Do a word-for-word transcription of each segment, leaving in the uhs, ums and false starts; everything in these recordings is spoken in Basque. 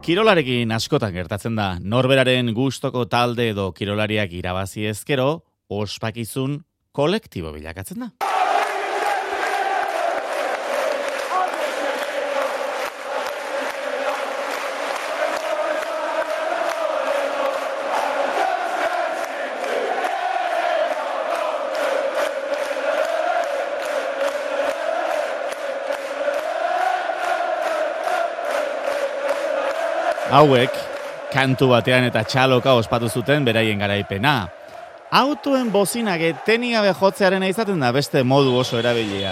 Kirolarekin askotan gertatzen da, norberaren gustoko talde edo kirolariak irabazi ezkero, ospakizun kolektibo bilakatzen da. Hauek, kantu batean eta txaloka ospatu zuten beraien garaipena. Autoen bozinak eteni gabe jotzearen izaten da beste modu oso erabilia.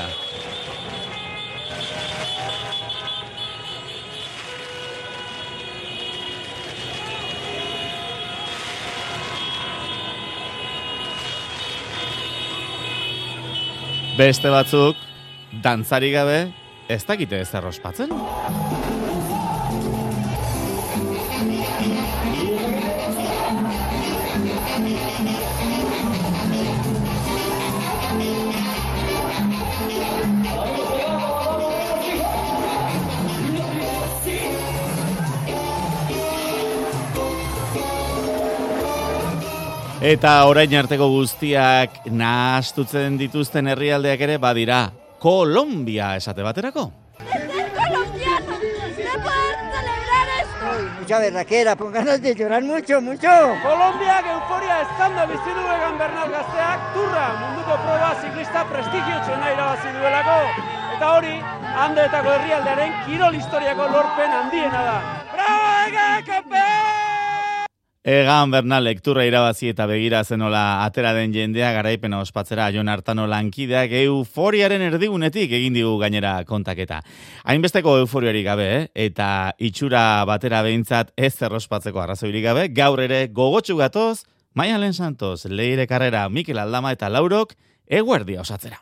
Beste batzuk, dantzari gabe, ez dakite ezer ospatzen. Eta orain arteko guztiak nahastutzen dituzten herrialdeak ere badira Kolombia esate baterako. Colombiano, no poder celebrar esto. Mucha berraquera, con ganas de llorar mucho, mucho. Kolombiak euforia estanda bizi du Egan Bernal gazteak turra munduko proba ziklista prestigiotsuena irabazi duelako. Eta hori, Andeetako herrialdearen kirol historiako lorpen handiena da. Bravo, Egan, kampeón! Egan Bernal lekturra irabazi eta begira zenola atera den jendea garaipena ospatzera Jon Artano lankideak euforiaren erdigunetik egin digu gainera kontaketa. Hainbesteko euforiarik gabe, eh? Eta itxura batera behintzat ez errospatzeko arrazoirik gabe, gaur ere gogotsu gatoz, Maialen Santos, Leire Carrera, Mikel Aldama eta Laurok eguerdia osatzera.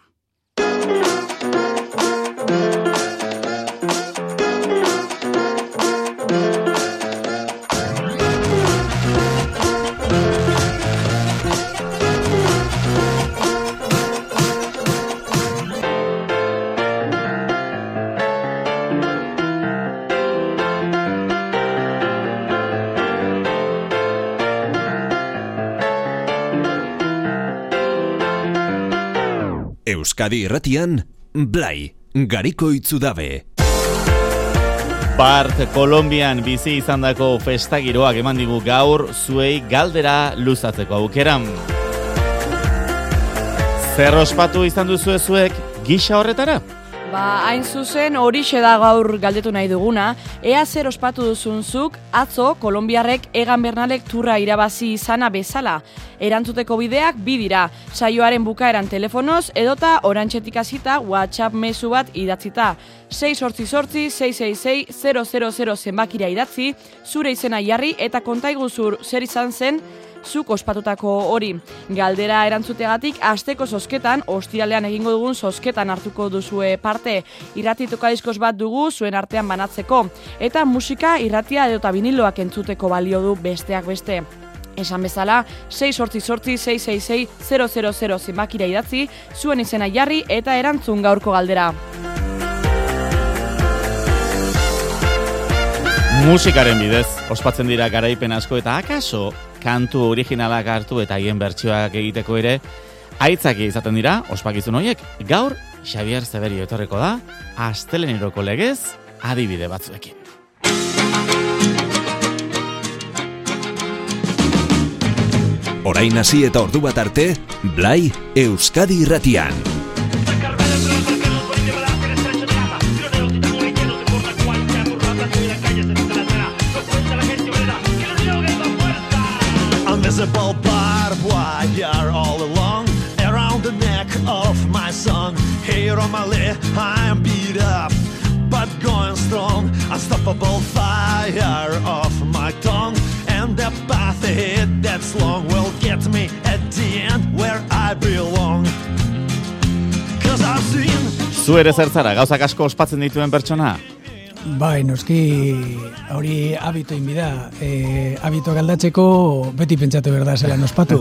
Euskadi Irratian, Blai, Gariko Itzudabe. Bart Kolombian bizi izandako festagiroak eman digu gaur zuei galdera luzatzeko aukeran. Zer ospatu izan duzue zuek gisa horretara? Ba, hain zuzen horixe da gaur galdetu nahi duguna, ea zer ospatu duzunzuk atzo Kolombiarrek Egan Bernalek turra irabazi izana bezala. Erantzuteko bideak bi dira, saioaren bukaeran telefonoz edota orantxetik hasita WhatsApp mezu bat idatzita. sei zortzi zortzi, sei sei sei, zero zero zero zenbakira idatzi, zure izena jarri eta kontaiguzur zer izan zen zuk ospatutako hori. Galdera erantzutegatik asteko zozketan, ostiralean egingo dugun zozketan hartuko duzue parte. Irrati tokadiskoz bat dugu zuen artean banatzeko. Eta musika, irratia edota viniloak entzuteko balio du besteak beste. Esan bezala, sei zortzi zortzi, sei sei sei, zero zero zero zenbakira idatzi, zuen izena jarri eta erantzun gaurko galdera. Musikaren bidez, ospatzen dira garaipen asko eta akaso kantu originalak hartu eta haien bertsioak egiteko ere aitzaki izaten dira ospakizun horiek. Gaur Xabier Zeberio etorriko da asteleneroko legez adibide batzuekin. Orain hasi eta ordu bat arte, Blai Euskadi Irratian. Invisible barbed wire all along around the neck of my son. Here on my leg, I am beat up, but going strong. Unstoppable fire of my tongue, and the path ahead that's long will get me at the end where I belong. Cause I've seen. Zu ere zertzara, gauzak asko ospatzen dituen pertsona? Bai, noski hori abito inbida. E, abito galdatzeko beti pentsatu berda zelan ospatu.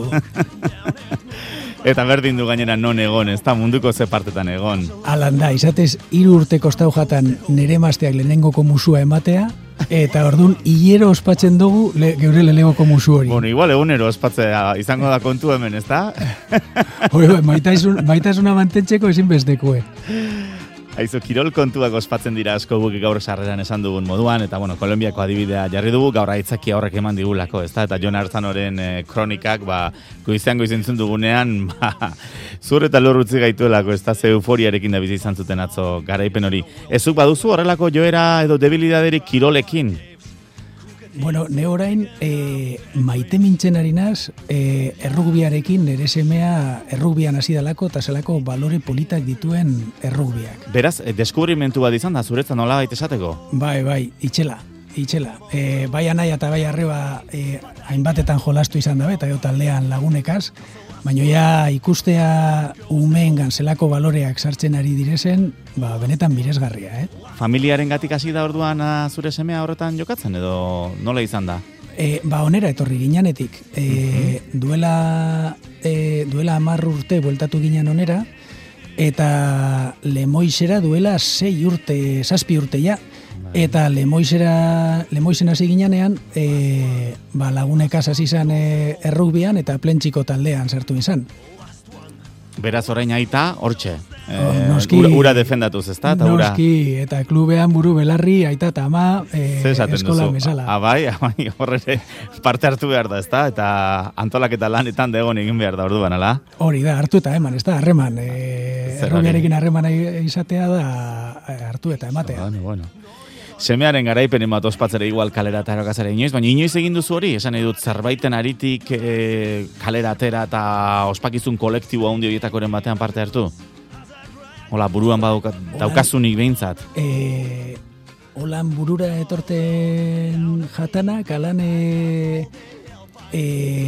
Eta berdin du gainera non egon, ez da munduko ze partetan egon. Alan da, izatez hiru urte kostau jatan nere mazteak lehenengoko musua ematea, Eta orduan, hilero ospatzen dugu le, geure lelegoko musu hori. Bueno, igual egunero ospatzea izango da kontu hemen, ez da? Hoi, maitasun, maitasuna mantentzeko ezinbestekue. Aizu, kirol kontuak ospatzen dira asko guk gaur sarreran esan dugun moduan, eta bueno, Kolonbiako adibidea jarri dugu, gaur aitzakia horrek eman digulako, ez da? Eta Jon Arzanoren e, kronikak, ba, goizean goizentzun dugunean, ba, zur eta lor utzi gaituelako, ez da? Ze euforiarekin da bizi izan zuten atzo garaipen hori. Ezuk baduzu horrelako joera edo debilidaderik kirolekin? Bueno, ne orain e, maite mintzen harinaz e, errugbiarekin nere semea errugbian hasi dalako eta zelako balore politak dituen errugbiak. Beraz, deskubrimentu bat izan da, zuretzan nola baita esateko? Bai, bai, itxela, itxela. E, bai anaia eta bai arreba e, hainbatetan jolastu izan dabe, eta jo taldean lagunekaz, baina ja ikustea umeengan zelako baloreak sartzen ari direzen, ba, benetan miresgarria, eh? Familiaren gatik hasi da orduan a, zure semea horretan jokatzen, edo nola izan da? E, ba, onera etorri ginenetik. E, uh-huh. Duela e, duela hamar urte bueltatu ginen onera, eta Lemoizera duela sei urte, zazpi urte ja. Eta Lemoizera, Lemoizen hasi ginenean, e, ba, lagunekaz hasi izan e, errugbian eta plentxiko taldean sartu izan. Beraz orain aita, hortxe. E, noski, ura, ura defendatuz, ez da? Noski, eta klubean buru belarri, aita eta ama, e, eskola mesala. Abai, abai, horre parte hartu behar da, ez da? Eta antolaketa lanetan degon egin behar da orduan, ala? Hori da, hartu eta eman, ez da, harreman. E, errubiarekin harreman izatea da, hartu eta ematea. Bueno, bueno. Semearen garaipen emat ospatzera igual kalera eta erokazera inoiz, baina inoiz egin duzu hori, esan edut zerbaiten aritik e, kalera atera eta ospakizun kolektibo handi horietakoren batean parte hartu? Hola, buruan badauka, daukazunik behintzat. E, holan burura etorten jatanak, alan e, e,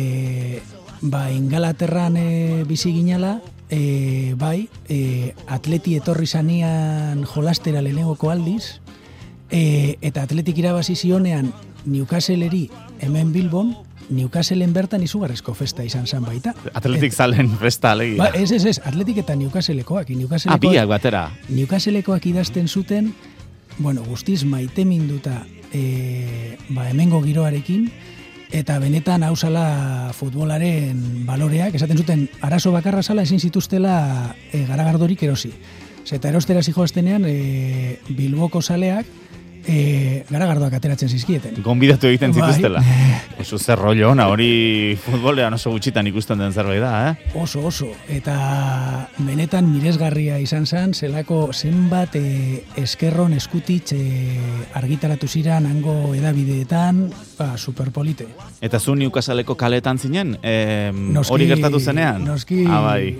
ba, Ingalaterran e, bizi ginala, e, bai, e, atleti etorri zanian jolastera lehenengoko aldiz, E, eta atletik irabazi zionean Newcastleri hemen Bilbon, Newcastleen bertan izugarrizko festa izan zan baita. Atletik et, zalen festa alegia. Ba, ez, ez, ez, atletik eta Newcastlekoak. Ah, biak batera. Newcastlekoak idazten zuten, bueno, guztiz maite minduta e, ba, hemengo giroarekin, eta benetan hausala futbolaren baloreak, esaten zuten, arazo bakarra zala ezin zituztela e, garagardorik erosi. Zeta erostera zijoaztenean e, Bilboko saleak e, garagardoak ateratzen zizkieten. Gonbidatu egiten zituztela. Bai. Oso zer rollo ona, hori futbolean oso gutxitan ikusten den zerbait da, eh? Oso, oso. Eta benetan miresgarria izan zen, zelako zenbat e, eskerron eskutitz e, argitaratu ziren hango edabideetan, ba, superpolite. Eta zu Newcastleko kaletan zinen, e, hori gertatu zenean? Noski. Ah, bai.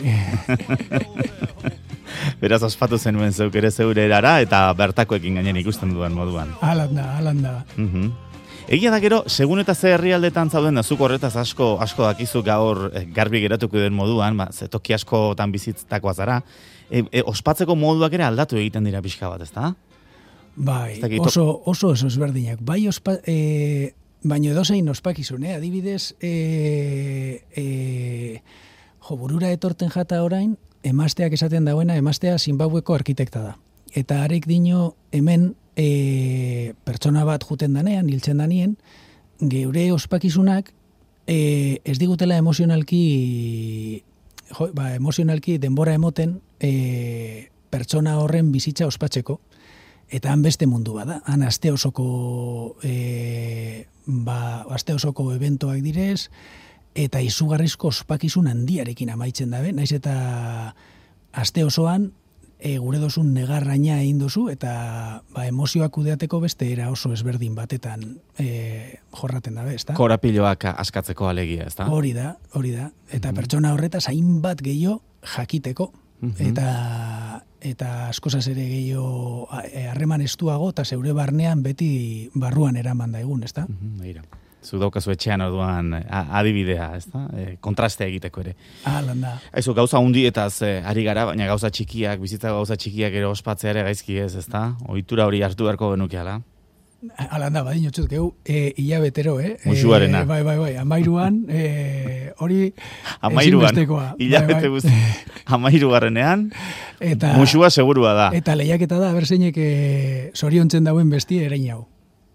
Beraz ospatu zenuen zeuk ere zeure erara eta bertakoekin gainen ikusten duen moduan. Alanda, alanda. Uh-huh. Egia da gero, segun eta ze herrialdetan zauden, zuk horretaz asko asko dakizu gaur eh, garbi geratuko den moduan, ba, ze toki askotan bizitztakoa zara, e, e, ospatzeko moduak ere aldatu egiten dira pixka bat, ezta? Bai, oso, oso oso ezberdinak. Bai, ospa, e, baino edozein ospakizun, eh? Adibidez, e, e, jo, burura etorten jata orain, emazteak esaten dauena, emaztea Zimbabweko arkitekta da. Eta arek dino hemen e, pertsona bat juten danean, hiltzen danien, geure ospakizunak e, ez digutela emozionalki, jo, ba, emozionalki denbora emoten e, pertsona horren bizitza ospatzeko. Eta han beste mundu bada. Han aste osoko, e, ba, aste osoko eventoak direz, eta izugarrizko ospakizun handiarekin amaitzen dabe, naiz eta aste osoan e, gure dozun negarraina egin dozu, eta ba, emozioak kudeateko beste era oso ezberdin batetan e, jorraten dabe, ezta? Korapiloak askatzeko alegia, ezta? Hori da, hori da. Eta mm-hmm. pertsona horretaz hainbat gehiago jakiteko, mm-hmm. eta eta askozaz ere gehiago harreman estuago, eta zeure barnean beti barruan eraman da egun, ezta? Mm-hmm, zu daukazu etxean orduan adibidea, ezta? E, kontrastea egiteko ere. Ah, landa. Aizu, gauza hundietaz e, ari gara, baina gauza txikiak, bizitza gauza txikiak ere ospatzea ere gaizki ez, ezta? Ohitura hori hartu beharko genukeala. Alanda, badin otxut, geu, e, hilabetero, eh? Musuarena. E, bai, bai, bai, amairuan, e, hori ezinbestekoa. Hilabete guzti. Amairugarrenean, eta, musua segurua da. Eta lehiaketa da, berzeinek e, zoriontzen dauen bestie erein hau.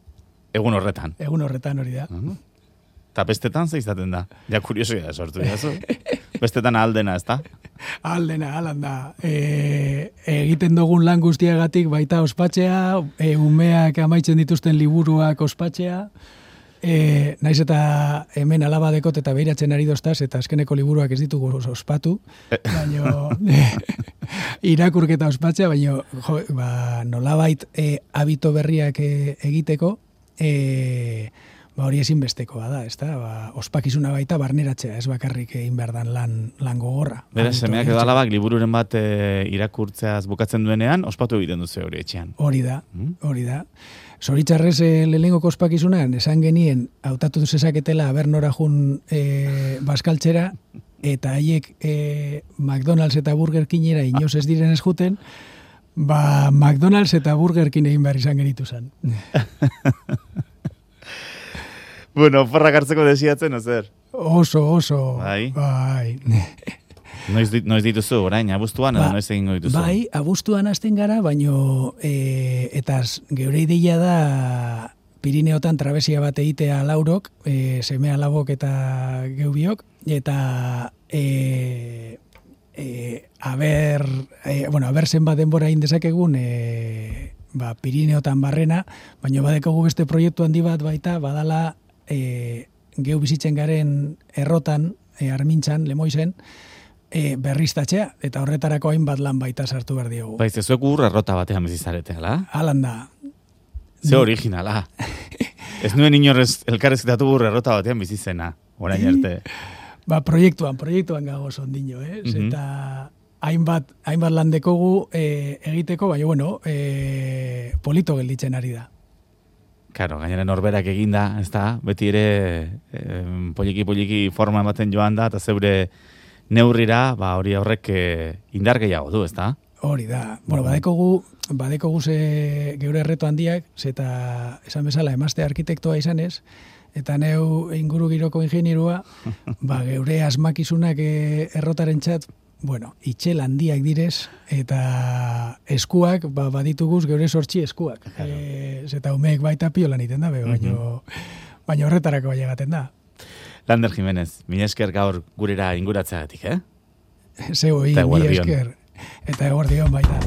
Egun horretan. Egun horretan hori da. Uh-huh. Ta bestetan ze izaten da? Ja, kuriosia sortu jazu. Bestetan aldena, ez da? Aldena, alan da. E, egiten dugun lan guztiagatik baita ospatzea, e, umeak amaitzen dituzten liburuak ospatzea, e, naiz eta hemen alaba dekot eta behiratzen ari doztaz, eta azkeneko liburuak ez ditugu ospatu, baina irakurketa ospatzea, baina jo, ba, nolabait e, habito berriak e, egiteko, e, ba hori ezinbestekoa da, ezta? Ba, ospakizuna baita barneratzea, ez bakarrik egin behar dan lan, lan gogorra. Beraz, semeak edo alabak libururen bat e, irakurtzeaz bukatzen duenean, ospatu egiten duzu hori etxean. Hori da, hori da. Zoritxarrez e, lehenengoko ospakizunan, esan genien, hautatu zezaketela abernora jun e, baskaltzera, eta haiek e, McDonald's eta Burger Kingera inoz ez diren ez juten, ba McDonald's eta Burger King egin behar izan genitu zen. Bueno, porrak hartzeko desiatzen, ozer? Oso, oso. Bai? Bai. Noiz, dit, noiz dituzu, orain, abuztuan, ba, edo noiz egingo dituzu? Bai, abuztuan hasten gara, baino, e, eta geure ideia da Pirineotan trabesia bat egitea laurok, e, semea labok eta geubiok, eta e, e, aber, e, bueno, aber zenbat denbora indezakegun, e, ba, Pirineotan barrena, baino badekogu beste proiektu handi bat baita, badala e, geu bizitzen garen errotan, e, Armintzan, Lemoizen, e, berriztatzea, eta horretarako hainbat lan baita sartu behar diogu. Baiz, ezuek ur errota batean bizizarete, ala? Alan da. Ze originala. Ez nuen inorrez elkarrezketatu ur errota batean bizizena, orain arte. Ba, proiektuan, proiektuan gago sondino, eh? Mm-hmm. Eta hainbat, hainbat lan dekogu e, egiteko, baina, bueno, e, polito gelditzen ari da. Karo, gainera norberak eginda, ez da, beti ere eh, poliki-poliki forma ematen joan da, eta zeure neurrira, ba, hori horrek eh, indar gehiago du, ez da? Hori da. Bueno, badekogu, badekogu ze geure erreto handiak, eta esan bezala, emazte arkitektoa izanez, eta neu inguru giroko ingenierua, ba, geure asmakizunak errotaren txat, bueno, itxel handiak direz, eta eskuak, ba, badituguz geure sortxi eskuak. Claro. E, zeta umeek baita piolan iten da, baina mm-hmm. baina horretarako bai egaten da. Lander Jimenez, mila esker gaur gurera inguratzeagatik, eh? Zeu, mila esker. Eta eguerdion baita.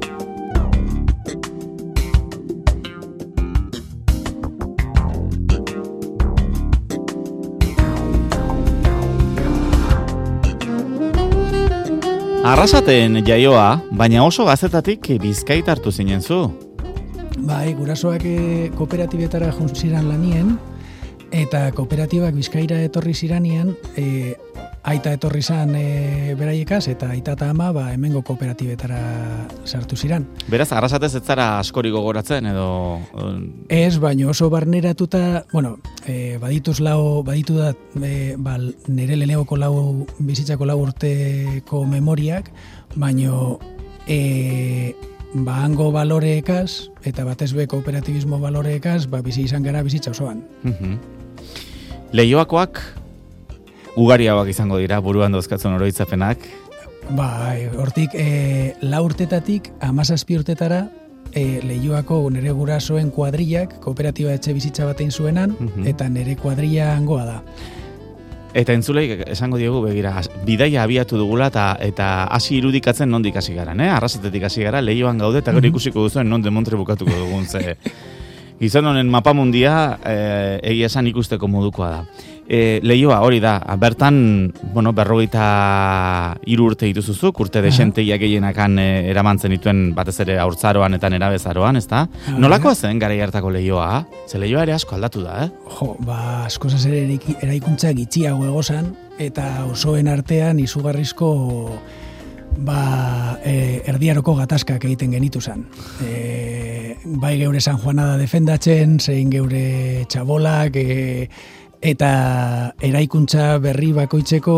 Arrasaten jaioa, baina oso gazetatik Bizkait hartu zinen zu. Bai, gurasoak kooperatibetara juntziran lanien, eta kooperatibak Bizkaira etorri ziranean, e, aita etorri zan e, beraiekaz, eta aita eta ama ba, hemengo kooperatibetara sartu ziran. Beraz, arrasatez ez zara askori gogoratzen, edo... Ez, baina oso barneratuta, bueno, e, badituz lau, baditu da, e, ba, nire lehenegoko lau, bizitzako lau urteko memoriak, baina e, ba, hango baloreekaz, eta batez be kooperatibismo baloreekaz, ba, bizi izan gara bizitza osoan. Mm-hmm. Leioakoak ugariagoak izango dira, buruan dauzkatzen oroitzapenak. Bai, hortik e, lau urtetatik hamazazpi urtetara e, Leioako nire gurasoen kuadrillak kooperatiba etxe bizitza batein zuenan, mm-hmm. eta nire kuadrilla hangoa da. Eta entzulei esango diogu begira, bidaia abiatu dugula eta eta hasi irudikatzen nondik hasi gara, eh? Arrasatetik hasi gara, Leioan gaude eta gero ikusiko duzuen non demontre bukatuko dugun ze. Gizon honen mapamundia e, egia esan ikusteko modukoa da. E, Leioa hori da, bertan, bueno, berrogeita hiru urte dituzuzuk, urte desenteiak gehienakan e, eramantzen dituen batez ere haurtzaroan eta nerabezaroan, ez da? Nolakoa zen garai hartako Leioa? Ze Leioa ere asko aldatu da, eh? Jo, ba, asko zer eraikuntza gitxiago egozan, eta osoen artean izugarrizko ba, e, erdiaroko gatazkak egiten genitu zen. E, bai geure San Juanada defendatzen, zein geure txabolak, e, eta eraikuntza berri bakoitzeko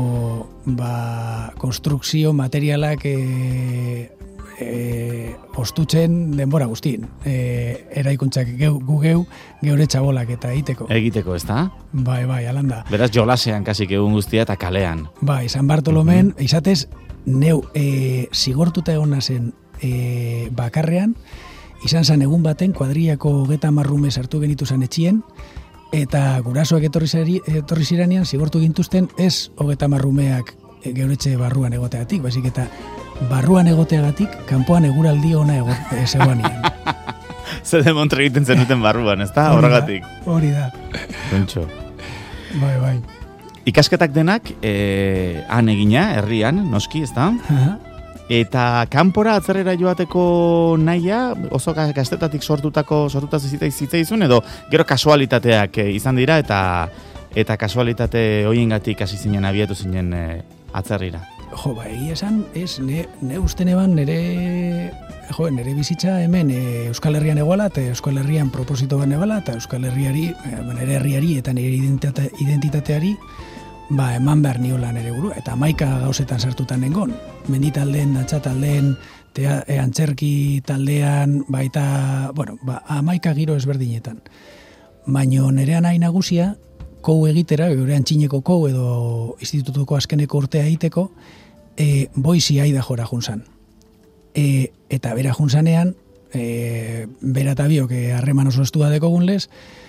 ba, konstrukzio materialak e, e, ostutzen denbora guztien. E, eraikuntzak geu, gu geu, geure txabolak eta egiteko. Egiteko, ez da? Bai, bai, alanda. Beraz, jolasean kasik egun guztia eta kalean. Bai, San Bartolomen, mm-hmm. izatez, neu, e, zigortuta egon nazen e, bakarrean, izan zan egun baten, kuadriako geta marrume sartu genitu zan etxien, eta gurasoak etorri, zari, etorri ziranean zigortu gintuzten ez hogeta marrumeak geuretxe barruan egoteagatik, baizik eta barruan egoteagatik, kanpoan eguraldi ona egote zegoanian. Zer demontre egiten zenuten barruan, ez da? Horregatik. Hori da. Pentso. Bai, bai. Ikasketak denak, eh, han egina, herrian, noski, ez da? Aha. Eta kanpora atzerrera joateko nahia, oso gaztetatik sortutako, sortutaz zitzaizun, edo gero kasualitateak izan dira, eta eta kasualitate hoiengatik hasi zinen, abiatu zinen eh, atzerrira. Jo, ba, egia esan, ez, ne, ne usten eban nere, jo, nere bizitza hemen e, Euskal Herrian egoala, eta Euskal Herrian proposito ban egoala, eta Euskal Herriari, e, nere herriari eta nere identitate, identitateari, ba, eman behar niola nere buru, eta hamaika gauzetan sartutan nengon. Menditaldeen, datxataldeen, tea, e, antzerki taldean, baita, bueno, ba, hamaika giro ezberdinetan. Baina nere nahi nagusia, kou egitera, gure antxineko kou edo institutuko azkeneko urtea egiteko, e, boizi aida jora junzan. E, eta bera junzanean, e, bera eta biok harreman oso estua dekogunlez,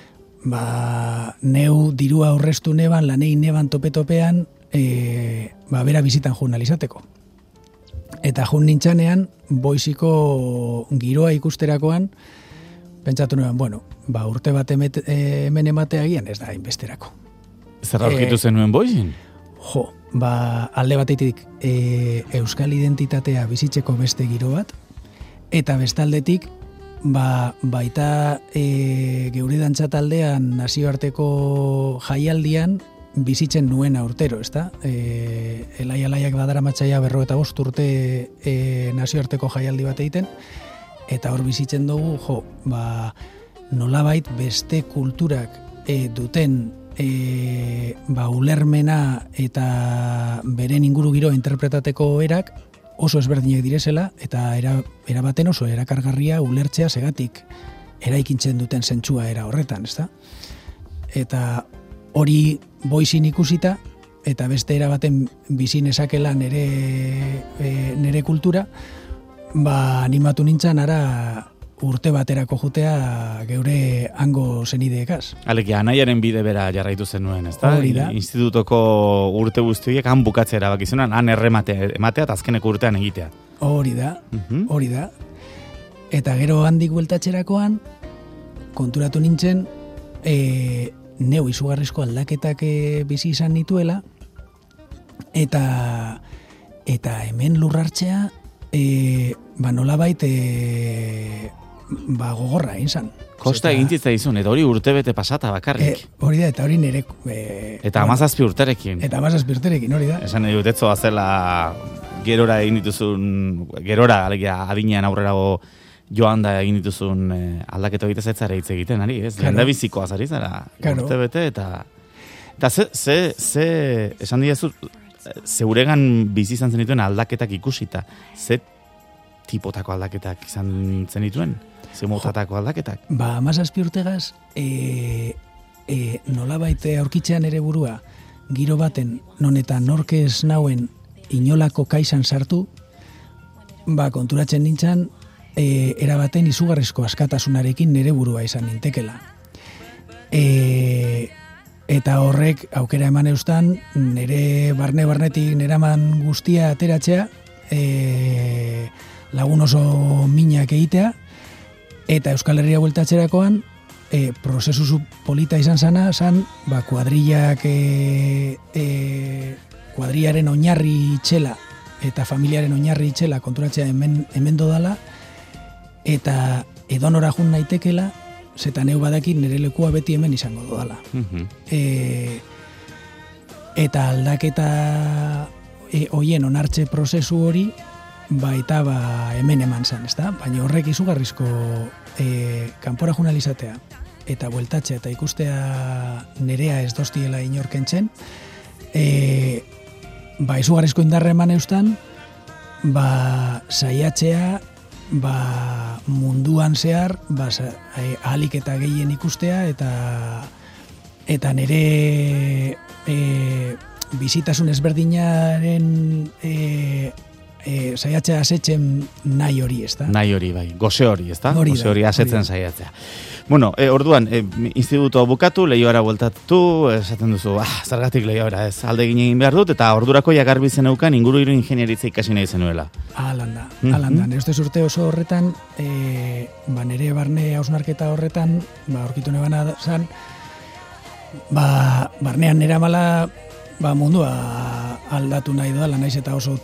ba, neu dirua aurreztu neban, lanei neban tope-topean, e, ba, bera bizitan jurnalizateko. Eta jun nintzanean, boiziko giroa ikusterakoan, pentsatu nuen, bueno, ba, urte bat emet, hemen ematea egian ez da inbesterako. Zer aurkitu e, zenuen boizin? Jo, ba, alde batetik e, euskal identitatea bizitzeko beste giro bat, eta bestaldetik, ba, baita e, geure dantza taldean nazioarteko jaialdian bizitzen nuena urtero, ezta? E, elai alaiak badara matxaia berro eta bost urte e, nazioarteko jaialdi bat egiten, eta hor bizitzen dugu, jo, ba, nolabait beste kulturak e, duten e, ba, ulermena eta beren inguru giro interpretateko erak oso ezberdinak direzela, eta era, era baten oso erakargarria ulertzea segatik eraikintzen duten zentsua era horretan, ezta? Eta hori boizin ikusita, eta beste era baten bizin esakela nere, e, nere kultura, ba, animatu nintzen ara urte baterako jutea geure hango zenideekaz. Aleki, anaiaren bide bera jarraitu zenuen, ez da? Hori da. Institutoko urte guztiak han bukatzea erabakizunan, han errematea, ematea eta azkeneko urtean egitea. Hori da, uh-huh. hori da. Eta gero handik bueltatxerakoan, konturatu nintzen, e, neu izugarrizko aldaketak e, bizi izan nituela, eta, eta hemen lurrartzea, E, ba nolabait e, ba gogorra egin zan. Kosta egin zitzaizun, eta hori urtebete pasata bakarrik. E, hori da, eta hori nire... E, eta amazazpi urterekin. Eta amazazpi urterekin, hori da. Esan edo, etzoa zela gerora egin dituzun, gerora, alegia, adinean aurrerago joan da egin dituzun e, aldaketa egite zaitzara hitz egiten, ari, ez? Claro. Lehen da bizikoa zari zara, claro. Urtebete, eta... Eta ze, ze, ze, esan diazu, zeuregan bizi izan zenituen aldaketak ikusita, ze tipotako aldaketak izan zenituen? Ze motatako aldaketak? Ba, amazazpi urtegaz, e, e, nolabait aurkitzean ere burua, giro baten, non eta norkez nauen inolako kaisan sartu, ba, konturatzen nintzen, e, erabaten izugarrizko askatasunarekin nere burua izan nintekela. E, Eta horrek aukera eman eustan, nire barne-barnetik neraman guztia ateratzea, e, lagun oso minak egitea, eta Euskal Herria bueltatzerakoan, e, prozesu polita izan zana, zan, ba, kuadrillak, e, e, kuadrillaren oinarri itxela, eta familiaren oinarri itxela konturatzea hemen, hemen dodala, eta edonora jun naitekela, zeta neu badakit nire lekua beti hemen izango dudala. Uh-huh. E, eta aldaketa e, oien onartze prozesu hori, baita ba, hemen eman zan, ezta? Baina horrek izugarrizko e, kanpora jurnalizatea, eta bueltatzea eta ikustea nerea ez doztiela inorkentzen, e, ba, izugarrizko indarra eman eustan, ba, saiatzea, ba, munduan zehar ba, ahalik eta gehien ikustea eta eta nire e, bizitasun ezberdinaren e, e, saiatzea asetzen nahi hori, ez da? Nahi hori, bai. Goze hori, ez da? Hori da, Goze hori asetzen hori da. saiatzea. Bueno, e, orduan, e, instituto bukatu, lehioara bueltatu, esaten duzu, ah, zergatik lehioara, ez, alde egin behar dut, eta ordurako jagarbi zeneukan inguru hiru ingenieritza ikasi nahi zenuela. Alan da, Mhm. alan da. Nire urte oso horretan, e, ba, nire barne hausnarketa horretan, ba, aurkitu nebana zan, ba, barnean nire amala, ba, mundua aldatu nahi dudala, naiz eta oso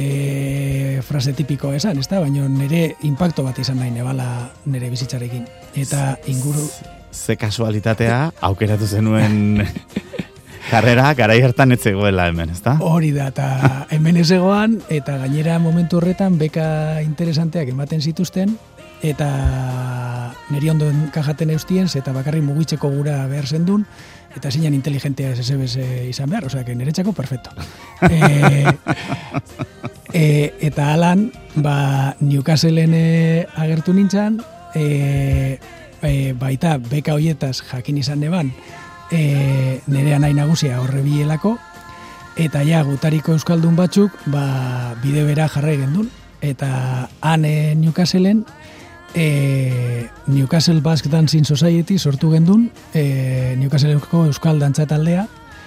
e, frase tipikoa esan, ez da? Baina nire impacto bat izan nahi nebala nire bizitzarekin. Eta inguru... Ze kasualitatea, aukeratu zenuen karrera, garai hartan ez zegoela hemen, ez da? Hori da, eta hemen ez egoan, eta gainera momentu horretan beka interesanteak ematen zituzten, eta niri ondo kajaten eustien, eta bakarrik mugitzeko gura behar zendun, eta zinan inteligentea ez ezebez izan behar, osea, que niretzako perfecto. e, e, eta alan, ba, Newcastleen e, agertu nintzen, e, e, baita beka hoietaz jakin izan neban, e, nerea nahi nagusia horre bielako, eta ja, gutariko euskaldun batzuk, ba, bide bera jarrai gendun, eta han e, Newcastleen, E, Newcastle Basque Dancing Society sortu gendun, e, Newcastleko euskal dantza taldea,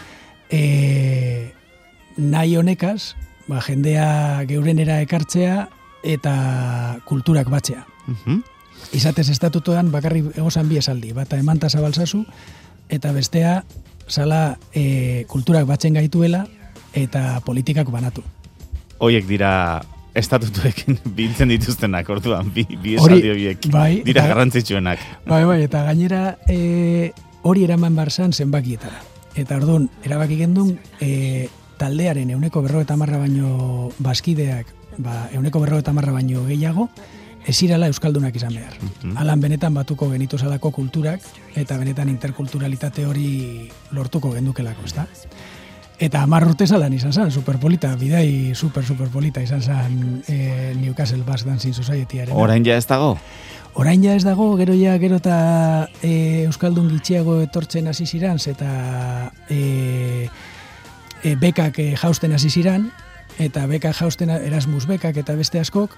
e, nahi honekaz, ba, jendea geurenera ekartzea eta kulturak batzea. Uh-huh. Izatez estatutoan bakarri egozan bi esaldi, bata emanta zabalzazu, eta bestea sala e, kulturak batzen gaituela eta politikak banatu. Hoiek dira... estatutuekin biltzen dituztenak, orduan, bi, bi esaldi horiek, bai, dira eta, garrantzitsuenak. Bai, bai, eta gainera e, hori eraman barzan zenbakietara. Eta orduan, erabaki gendun, e, taldearen euneko berrogeita hamarra baino bazkideak, ba, euneko berrogeita hamarra baino gehiago, ezirala euskaldunak izan behar. Uh-huh. Alan benetan batuko genitu zalako kulturak, eta benetan interkulturalitate hori lortuko gendukelako, ezta? Eta hamar urte zalan izan zen, superpolita, bidai super, superpolita izan zen e, Newcastle Basque Dancing Society-aren. Orain ja ez dago? Orain ja ez dago, gero ja, gero eta e, Euskaldun gitxiago etortzen hasi ziran, eta e, e, bekak e, jausten hasi ziran, eta bekak jausten Erasmus bekak eta beste askok,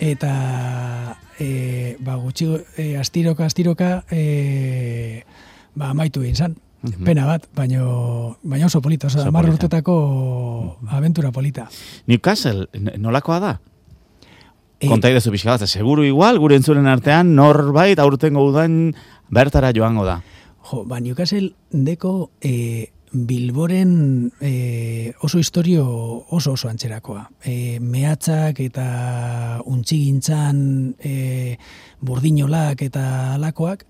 eta e, ba, gutxi e, astiroka, astiroka, e, ba, amaitu egin zen. Pena bat, baino, baino oso polita, oso hamar urtetako aventura polita. Newcastle, nolakoa da? E... Konta idezu pixka bat, seguru igual, gure entzuren artean, norbait aurtengo udan bertara joango da. Jo, ba, Newcastle deko e, Bilboren e, oso historio oso oso antzerakoa. E, mehatzak eta untxigintzan e, burdinolak eta alakoak,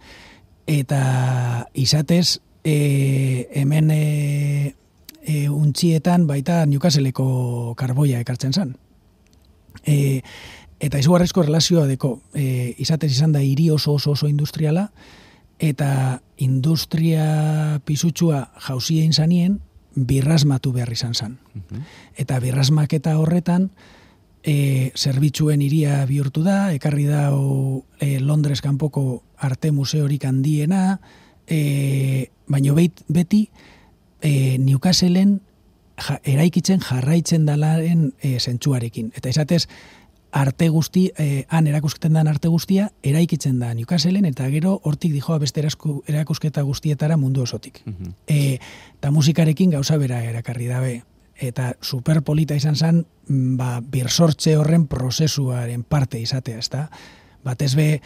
eta izatez, E, hemen e, e, untxietan baita Newcastleko karboia ekartzen zen. E, eta izugarrizko relazioa deko, e, izatez izan da hiri oso oso oso industriala, eta industria pisutxua jauzien zanien birrasmatu behar izan zen. Uh-huh. Eta birrasmaketa horretan, e, zerbitzuen hiria bihurtu da, ekarri da o, e, Londres kanpoko arte museorik handiena, E, baino beit, beti e, Newcastleen ja, eraikitzen jarraitzen dalaren e, zentsuarekin. Eta izatez, arte guzti, e, han erakusketen dan arte guztia, eraikitzen da Newcastleen, eta gero hortik dijoa beste erakusketa guztietara mundu osotik. Uh-huh. E, eta musikarekin gauza bera erakarri dabe. Eta superpolita izan zen, ba, birsortze horren prozesuaren parte izatea, ezta? Batez be,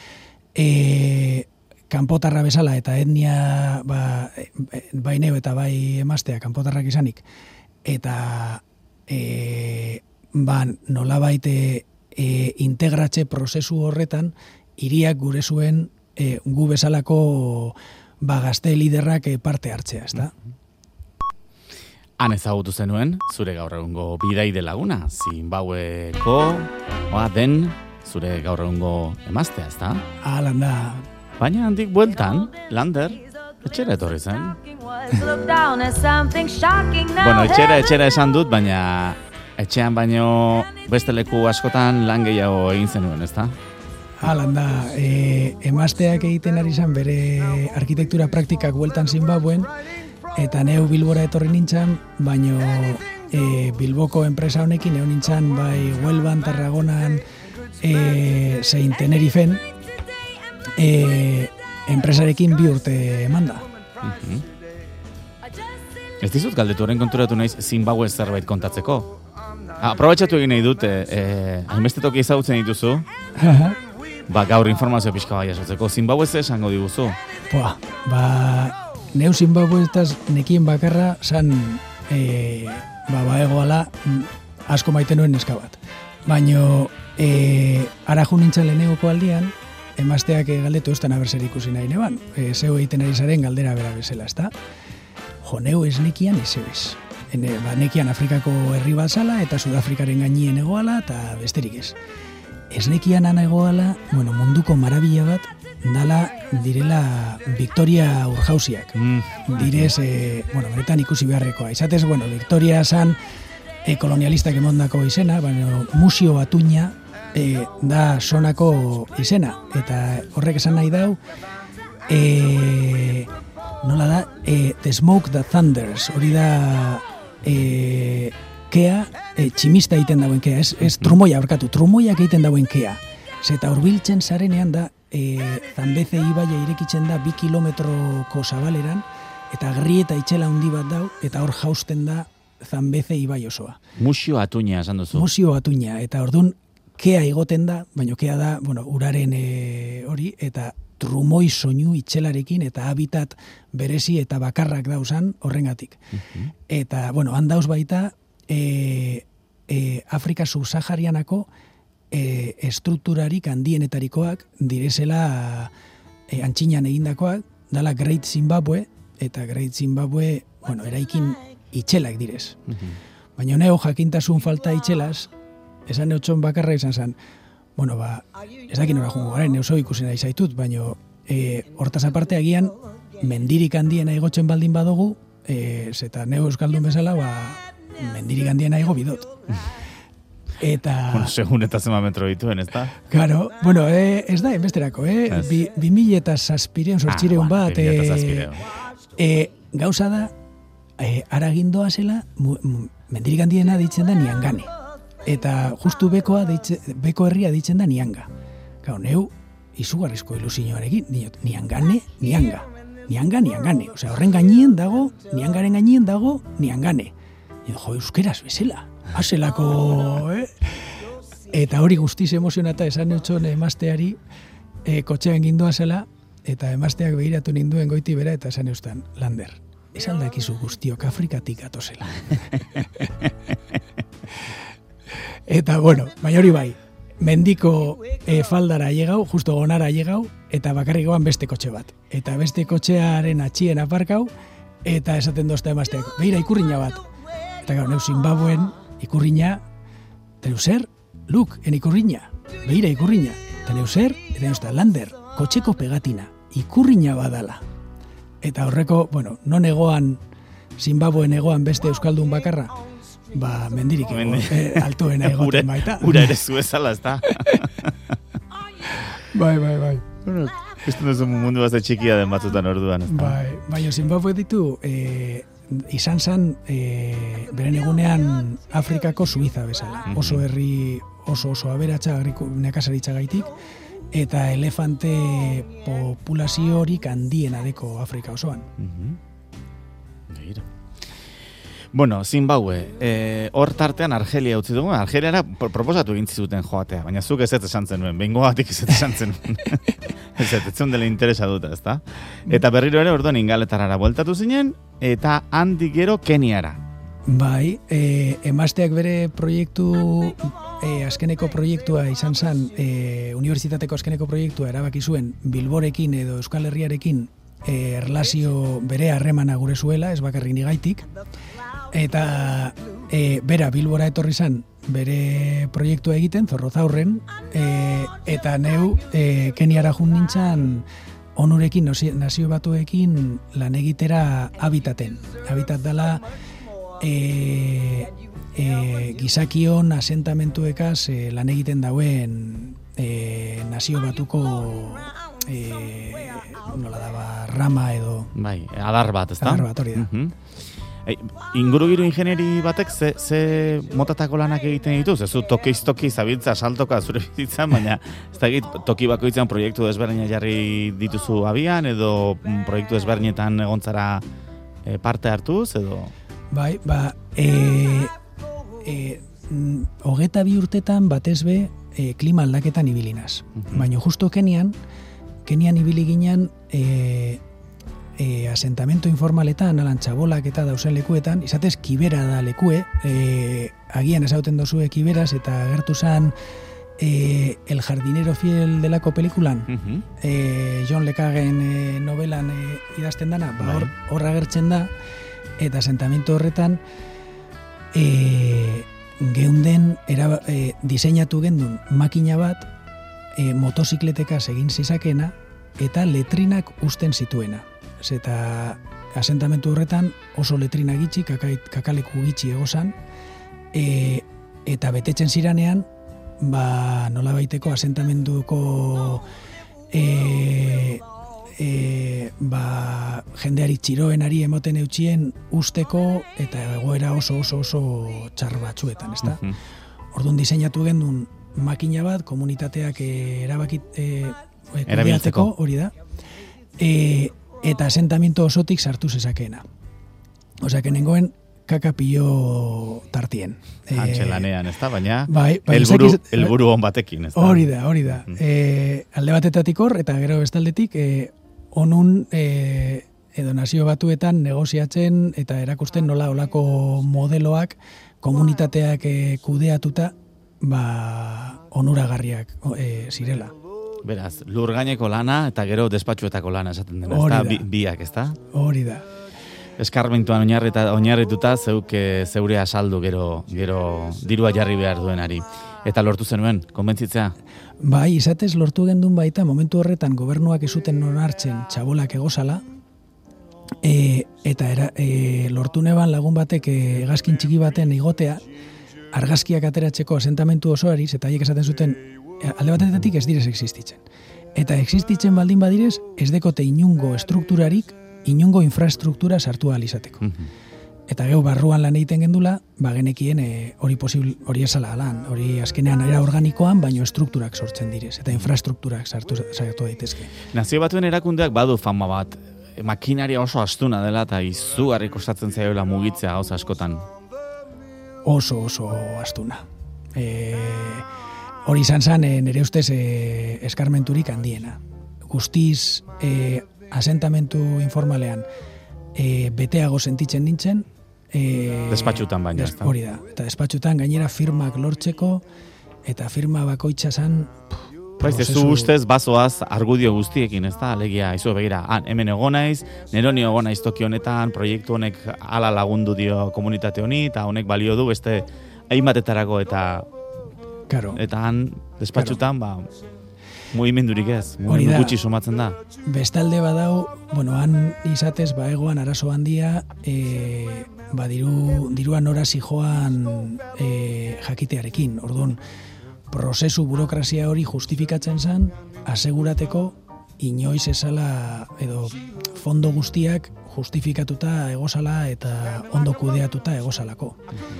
e, kanpotarra bezala eta etnia ba, bai neu eta bai emaztea kanpotarrak izanik, eta e, ba, nolabait e, integratze prozesu horretan hiriak gure zuen e, gu bezalako ba, gazte liderrak parte hartzea, ezta? Han ezagutu zenuen, zure gaur egungo bidaide laguna, Zimbabweko oa den zure gaur egungo emaztea, ezta? Alan da. Baina handik bueltan, Lander, etxera etorri zen. Bueno, etxera, etxera esan dut, baina etxean baino beste leku askotan lan gehiago egin zenuen, ezta? Halan da, e, emazteak egiten ari zen bere arkitektura praktikak bueltan Zimbabuen, eta neu Bilbora etorri nintzen, baino e, Bilboko enpresa honekin egon nintzen bai Huelvan, Tarragonan, e, zein Tenerifen, e, enpresarekin bi urte eman da. Uh-huh. Ez dizut galdetu horren konturatu naiz Zimbabwe zerbait kontatzeko. Ah, aprobetxatu egin nahi dute, eh, hainbeste toki ezagutzen dituzu, ba, gaur informazio pixka bai asotzeko. Zimbabwe ze esango diguzu? Boa, ba, neu Zimbabwe etaz nekien bakarra zan, e, ba, ba, egoala asko maite nuen neska bat. Baina, e, ara ju nintzen lehenegoko aldian, emazteak galdetu eustan aberzer ikusi nahi neban. E, zeu egiten ari zaren galdera bera bezala, ezta? Jo, neu ez nekian ez ebez. Ene, ba, nekian Afrikako herri bat zala, eta Sudafrikaren gainien egoala, eta besterik ez. Ez nekian ana egoala, bueno, munduko marabila bat, dala direla Victoria urjauziak. Mm. Direz, e, bueno, beretan ikusi beharrekoa. Izatez, bueno, Victoria zan e, kolonialistak emondako izena, baina Musio Batuña e, da sonako izena. Eta horrek esan nahi dau, e, nola da, e, The Smoke That Thunders, hori da e, kea, e, tximista egiten dauen kea, ez, ez trumoia, barkatu, trumoiak egiten dauen kea. Zeta hurbiltzen zarenean da, e, Zambeze ibaia irekitzen da bi kilometroko zabaleran, eta grieta itxela handi bat dau, eta hor jausten da Zambeze ibai osoa. Musio Atuña, esan duzu. Musio Atuña, eta ordun kea igoten da, baina kea da, bueno, uraren e, hori, eta trumoi soinu itxelarekin eta habitat berezi eta bakarrak dauzan horrengatik. Uh-huh. Eta, bueno, handauz baita e, e, Afrika subsaharianako e, estrukturarik handienetarikoak direzela e, antxinan egindakoak, dala Great Zimbabwe, eta Great Zimbabwe, bueno, eraikin itxelak direz. Uh-huh. Baina neo jakintasun falta itxelaz, esan neotxon bakarra izan zen, bueno, ba, ez dakin nora jungo garen, neuso ikusi nahi zaitut, baina e, hortaz aparte agian mendirik handiena igotzen baldin badugu, e, zeta neu euskaldun bezala, ba, mendirik handiena igo bidot. Eta... Bueno, segun eta zema metro dituen, ez da? Claro, bueno, e, ez da, enbesterako, eh? Bi, bi mila eta zazpireun sortxireun ah, bat, e, e, gauza da, e, aragindoa zela, mu, mu, mendirik handiena ditzen da Niangane. Eta justu bekoa deitze, beko herria ditzen da Nianga. Gau, neu, izugarrizko ilusioarekin, diot, Niangane, Nianga. Nianga, Niangane. Osea, horren gainien dago, Niangaren gainien dago, Niangane. Jo, euskeraz bezala. Azelako, eh? Eta hori guztiz emozionata esan eutxon emazteari, e, kotxean gindoa zela, eta emazteak begiratu ninduen goiti bera, eta esan eustan, Lander, ez aldakizu guztiok Afrikatik atozela. Eta, bueno, baina hori bai, mendiko e, faldara llegau, justo gonara llegau, eta bakarrik goan beste kotxe bat. Eta beste kotxearen atxien aparkau, eta esaten dozta emazteak, behira ikurriña bat. Eta gau, neu Zimbabuen ikurriña, eta neu zer, luk, en ikurriña, behira ikurriña. Eta neu zer, eta neu zer, Lander, kotxeko pegatina, ikurriña badala. Eta horreko, bueno, non egoan, Zimbabuen egoan beste euskaldun bakarra, ba, mendirik ego, eh, altuena egoten baita. Ura ere zu ezala, ez da? Bai, bai, bai. Bueno, Esto no es un mundu bazte txikia den batzutan orduan, ez da? Bai, baina Zimbabwe ditu, e, izan zan, e, beren egunean Afrikako Suiza bezala. Mm-hmm. Oso herri, oso oso aberatsa nekazaritza gaitik, eta elefante populazio horik handiena deko Afrika osoan. Mm-hmm. Begira. Bueno, Zimbabwe, eh, hor tartean Argelia utzi dugu, Argeliara proposatu egin zuten joatea, baina zuk ez ez esan zenuen, behingo batik ez ez esan zenuen. Ez ez, ez zuen dela interesa duta, ezta? Eta berriro ere orduan Ingalaterrara bueltatu zinen, eta handik gero Keniara. Bai, e, emazteak bere proiektu, e, azkeneko proiektua izan zen, e, unibertsitateko azkeneko proiektua erabaki zuen Bilborekin edo Euskal Herriarekin e, erlazio bere harremana gure zuela, ez bakarrik nigaitik, eta e, bera Bilbora etorri zen bere proiektua egiten, Zorrozaurren, e, eta neu e, Keniara jun nintzen onurekin, nazio batuekin lan egitera habitaten. Habitat dela e, e, gizakion asentamentuekaz e, lan egiten dauen e, nazio batuko e, nola daba rama edo... Bai, adar bat, ez da? Adar bat, hori da. Uh-huh. E, ingurugiru ingenieri batek ze, ze motatako lanak egiten dituz? Ez du tokiz-toki zabiltza saltoka zure bizitzan, baina ez da egit, toki bakoitzan proiektu desberdina jarri dituzu abian, edo proiektu desberdinetan egontzara e, parte hartuz, edo... Bai, ba, e, e, hogeta bi urtetan batez be e, klima aldaketan ibilinaz. Uh-huh. Baina justo Kenian, Kenian ibili ginen e, e, asentamento informaletan, alan txabolak eta dausen lekuetan, izatez kibera da lekue, e, agian ezauten dozue kiberaz, eta gertu zan e, El jardinero fiel delako pelikulan, uh-huh. e, John Le Carren e, novelan e, idazten dana, ba, hor, hor agertzen da, eta asentamento horretan e, geunden era, e, diseinatu gendun makina bat e, motozikletekaz egin zizakena eta letrinak usten zituena. Eta asentamentu horretan oso letrina gitxi, kakait, kakaleku gitxi egozan, e, eta betetzen ziranean, ba, nola baiteko asentamentuko e, e, ba, jendeari txiroenari emoten eutxien usteko eta egoera oso oso oso txar batzuetan, ezta? Uh-huh. Orduan diseinatu gendun makina bat, komunitateak e, erabakit e, erabiltzeko, hori da, e, eta asentamiento osotik sartu zezakeena. Osea, que nengoen kakapillo tartien. Antxelanean, ez da, baina bai, bai, elburu, elburu on batekin, ez da. Hori da, hori da. Mm. E, alde batetatik hor, eta gero bestaldetik, e, onun e, edo nazio batuetan negoziatzen eta erakusten nola olako modeloak komunitateak e, kudeatuta ba, onuragarriak e, zirela. Beraz, lur gaineko lana eta gero despatxuetako lana esaten dena, ez da, bi, biak, ez da? Hori da. Eskarmentuan oinarrituta zeuk zeurea saldu gero, gero dirua jarri behar duenari. Eta lortu zenuen, konbentzitzea? Bai, izatez lortu gendun baita, momentu horretan gobernuak ezuten onartzen txabolak egozala, e, eta era, e, lortu neban lagun batek hegazkin txiki baten igotea, argazkiak ateratzeko asentamentu osoariz, eta haiek esaten zuten, alde batetik ez direz existitzen. Eta existitzen baldin badirez, ez dekote inungo estrukturarik, inungo infrastruktura sartu ahal izateko. Mm-hmm. Eta geu barruan lan egiten gendula, ba genekien hori e, posible, hori esala lan, hori azkenean era organikoan, baino estrukturak sortzen direz, eta infrastrukturak sartu, sartu daitezke. Nazio Batuen erakundeak badu fama bat, makinaria oso astuna dela, eta izugarri kostatzen zaiola mugitzea gauza askotan. Oso, oso astuna. E, hori izan zen, e, nire ustez e, eskarmenturik handiena. Guztiz, e, asentamentu informalean e, beteago sentitzen nintzen. E, despatxutan baina. Des, hori da. Eta despatxutan gainera firmak lortzeko, eta firma bakoitza zen... Baiz, ez zu ustez bazoaz argudio guztiekin, ez da? Alegia, izu begira, han, hemen egonaiz, neroni egonaiz toki honetan, proiektu honek ala lagundu dio komunitate honi, eta honek balio du beste hainbatetarako, eta claro. Eta han, despatxutan, claro. Ba... mugimendurik ez, mugimendu gutxi somatzen da. Bestalde badau, bueno, han izatez, ba egoan arazo handia, e, ba diru, diruan orasi joan e, jakitearekin. Orduan, prozesu burokrazia hori justifikatzen zen, asegurateko inoiz esala, edo fondo guztiak justifikatuta egozala eta ondo kudeatuta egozalako.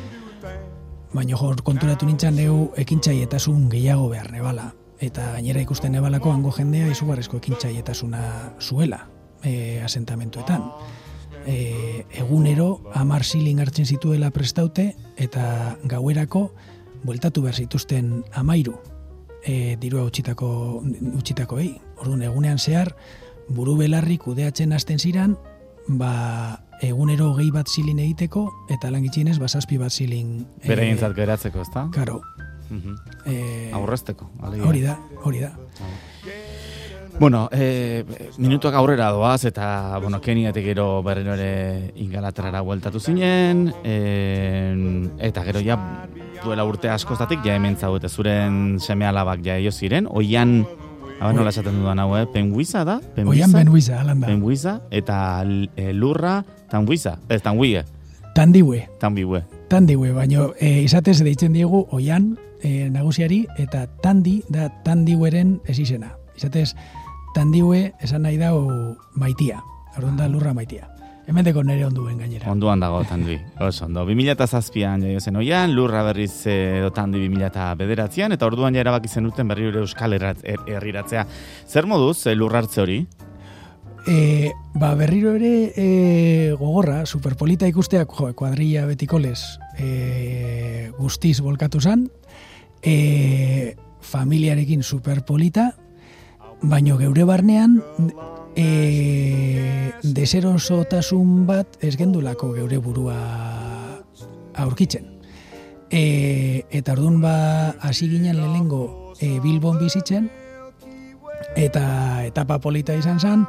Baina jor, konturatu nintzen neu ekintzailetasun gehiago behar nebala. Eta gainera ikusten ebalako hango jendea izugarrizko ekintzaietasuna zuela e, asentamentuetan. E, egunero hamar siling hartzen zituela prestaute eta gauerako bueltatu behar zituzten hamairu e, dirua utxitako, utxitakoei. Orduan egunean zehar buru belarri kudeatzen hasten ziran, ba egunero gehi bat silin egiteko eta langitxienez bazazpi bat silin. Bere gintzat geratzeko, ezta? Karo. Uh-huh. Eh, aurrezteko. Hori da, hori da. Bueno, eh, minutuak aurrera doaz, eta, bueno, Keniatik gero berriro ere Ingalaterrara bueltatu zinen, eh, eta gero ja duela urte askostatik, ja hemen zaudete zuren seme alabak ja eio ziren, oian, hau nola esaten dudan hau, eh? Penguiza da? Penguiza? Oian Penguiza, alan da. Penguiza, eta e, lurra Tanguiza, ez Tanguie. Tandiue. Tandiue. Tandiue, baina e, izatez deitzen diegu oian, E, nagusiari, eta tandi da tandiueren ez izena. Izatez, tandiue esan nahi dau maitia, orduan da lurra maitia. Hemendeko nere onduen gainera. Onduan dago, Tandi. Oso, ondo. bi mila zazpian jaio zen oian, lurra berriz edo Tandi bi mila bederatzean, eta orduan ja erabaki zenuten berri ere Euskal Herriratzea. Zer moduz lurrartze hori? E, ba, berriro ere e, gogorra, superpolita ikusteak, jo, kuadrilla betikoles e, guztiz bolkatu zan, e, familiarekin superpolita, baino geure barnean e, deserosotasun bat ez gendulako geure burua aurkitzen. E, eta orduan ba hasi ginen lehenengo e, Bilbon bizitzen, eta etapa polita izan zen,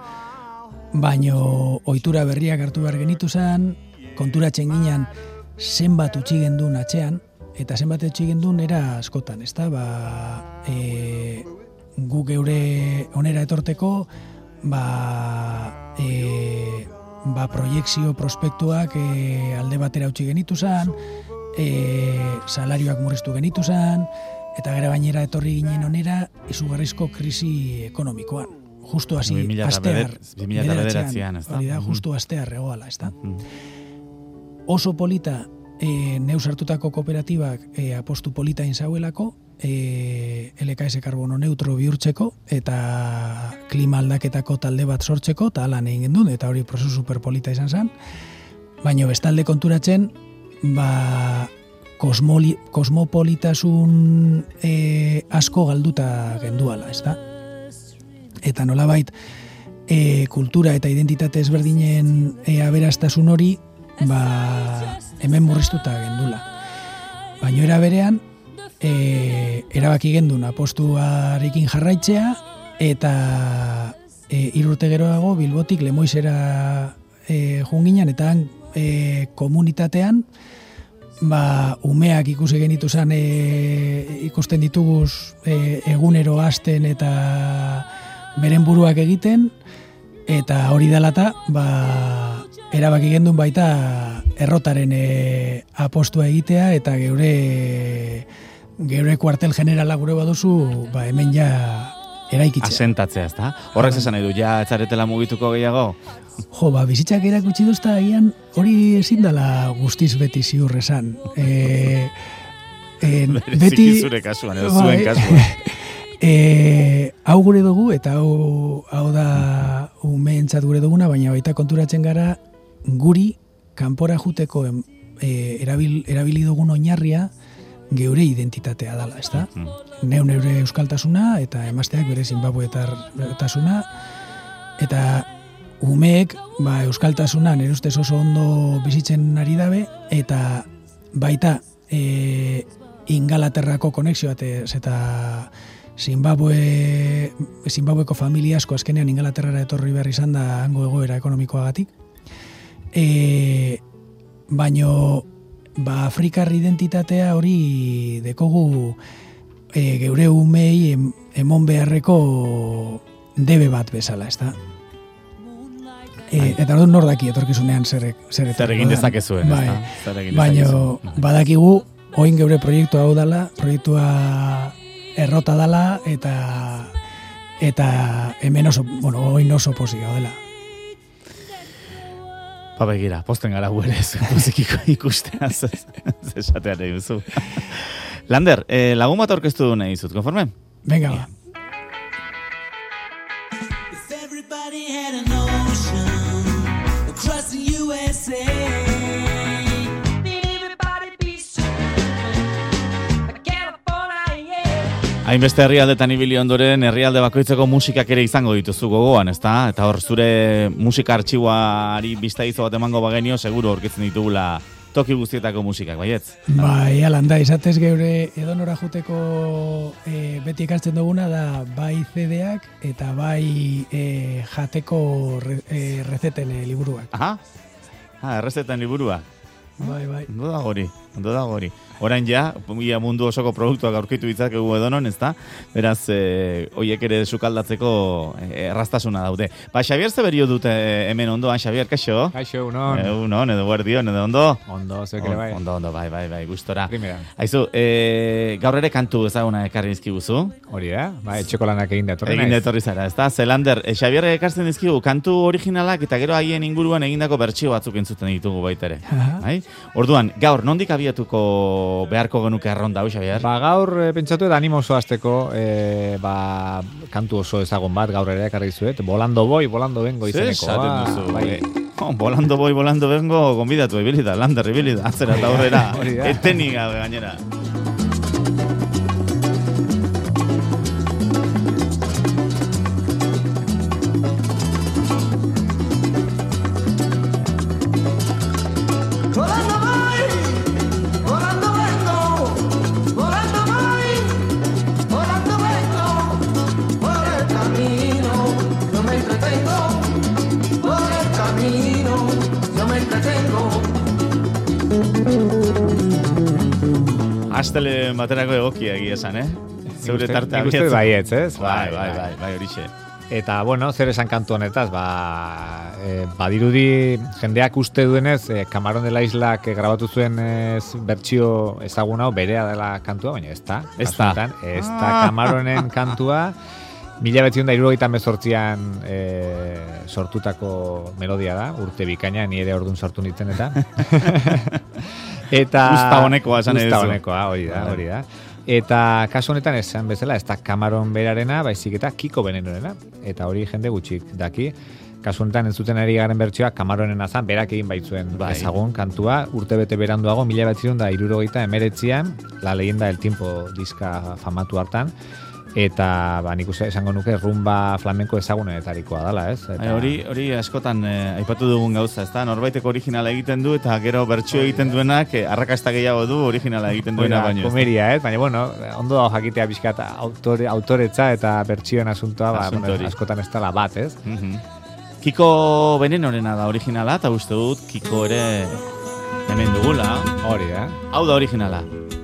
baino ohitura berriak hartu behar genitu zen, konturatzen ginen zenbat utzi gendun atzean, eta zenbat utzi gendun era askotan, ezta? Ba, e, gu geure onera etorteko, ba, e, ba proiekzio prospektuak e, alde batera utzi genitu zen, e, salarioak murriztu genitu zen, eta gara bainera etorri ginen onera izugarrizko krisi ekonomikoan. Justu hasi astear, bederatzean, ez da? Hori da, justu astear egoala, ez da? Oso polita, e, neus hartutako kooperatibak e, apostu polita inzauelako, e, L K S karbono neutro bihurtzeko, eta klima aldaketako talde bat sortzeko, eta alan egin gendun, eta hori prozesu superpolita izan zen, baina bestalde konturatzen, ba, kosmoli, kosmopolitasun e, asko galduta genduala, ez da? Eta nolabait e, kultura eta identitate ezberdinen e, aberastasun hori ba, hemen murriztuta gendula. Baina era berean e, erabaki gendun apostuarekin jarraitzea eta e, irurte geroago Bilbotik Lemoizera e, junginan eta e, komunitatean ba, umeak ikusi genitu zen e, ikusten dituguz e, egunero hasten eta beren buruak egiten, eta hori dalata, ba, erabaki gendun baita errotaren e, apostua egitea, eta geure geure kuartel generala gure baduzu, ba, hemen ja eraikitzea. Asentatzea, ez da? Horrek zesan nahi du, ja etzaretela mugituko gehiago? Jo, ba, bizitzak erakutsi duzta agian hori ezin dala guztiz beti ziur esan. E, e, beti... zure kasuan, edo zuen kasuan. E, hau gure dugu, eta hau, hau da umeentzat gure duguna, baina baita konturatzen gara guri kanpora juteko em, e, erabil, erabili dugun oinarria geure identitatea dala, ez da? Mm. Neu neure euskaltasuna, eta emazteak bere Zimbabwetartasuna, eta umeek ba, euskaltasuna nire ustez oso ondo bizitzen ari dabe, eta baita e, Ingalaterrako konexio batez, eta Zimbabwe, Zimbabweko familia asko azkenean Ingalaterrara etorri behar izan da hango egoera ekonomikoagatik. E, baino, ba, Afrikar identitatea hori dekogu e, geure umei em, emon beharreko debe bat bezala, ez da? E, eta orduan nor daki etorkizunean zer, zer, zer egin dezakezuen, bai, ez da? Baino, badakigu, oin geure proiektua hau dala, proiektua errota dala, eta eta hemen oso, bueno, oin oso pozik gaudela. Ba begira, posten gara guerez, pozikiko ikustea, zesatea nahi duzu. Lander, eh, lagun bat orkestu nahi dizut, konforme? Venga, ba. Hainbeste herrialdetan ibili ondoren, herrialde bakoitzeko musikak ere izango dituzu gogoan, ezta? Eta hor, zure musika artxiboari biztaizo bat emango bagenio, seguro aurkitzen ditugula toki guztietako musikak, baietz? Bai, alan da, izatez geure edonora juteko e, beti ekartzen duguna da bai C D-ak eta bai e, jateko re, e, rezeten e, liburuak. Aha, ah, errezeten liburua. Bai, bai. Ondo da hori. ondo dago hori. Orain ja, ia mundu osoko produktuak aurkitu ditzakegu edonon, ez da? Beraz, e, oiek ere sukaldatzeko erraztasuna daude. Ba, Xabier Zeberio dute hemen ondoan, Xabier, kaixo? Kaixo, unon. E, unon, edo guardion, edo ondo? Ondo, zuek ere bai. Ondo, ondo, bai, bai, bai, gustora. Primera. Aizu, e, gaur ere kantu ezaguna ekarri dizkiguzu? Hori da, ba, etxeko lanak egin detorri naiz. Egin detorri zara, ez da? Zelander, e, Xabier ekartzen dizkigu kantu originalak eta gero haien inguruan egindako bertsio batzuk entzuten ditugu baitere. Bai? Orduan, gaur, nondik abiatuko beharko genuke arronda, hau, Xabier? Ba, gaur e, pentsatu eta animo oso azteko e, ba, kantu oso ezagun bat gaur ere ekarri zuet. Volando boi, volando vengo izeneko. Zer, bai. Oh, volando boi, volando vengo, gonbidatu, ibilida, Lander, ibilida, atzera eta horrera, etenik gainera. Astele baterako egokia egia esan, eh? Zeure tartea nik uste baietz, ez? Bai, bai, bai, bai, horixe. Eta, bueno, zer esan kantu honetaz, ba, e, badirudi jendeak uste duenez, e, Camarón de la Islak e, grabatu zuen ez, bertsio ezagun hau berea dela kantua, baina ez da. Ez da. Ez da Camaronen kantua, mila behatziehun eta hirurogeita hemezortzian e, sortutako melodia da, urte bikaina, ni ere ordun sortu niten eta. Eta Usta honekoa esan edo. Usta honekoa, hori da, hori da. Eta kasu honetan esan bezala, ez da Camarón berarena, baizik eta Kiko Venenorena. Eta hori jende gutxik daki. Kasu honetan entzuten ari garen bertsioa Camaronena zan, berak egin baitzuen bai. Ezagun kantua, urtebete beranduago, mila behatziehun eta hirurogeita hemeretzian, La leyenda del tiempo diska famatu hartan. Eta ba, nik uste esango nuke rumba flamenko ezagunetarikoa dela, ez? Eta... Hori hori askotan eh, aipatu dugun gauza, ezta? Norbaitek originala egiten du eta gero bertsio egiten duenak eh, arrakasta gehiago du originala egiten duena baino. Komeria, ez? Baina bueno, ondo dago jakitea pixkat autore, autoretza eta bertsioen asuntoa, ba, bueno, askotan ez dela bat, ez? Mm-hmm. Kiko Venenorena da originala, eta uste dut Kiko ere hemen dugula. Hori da. Hau da originala.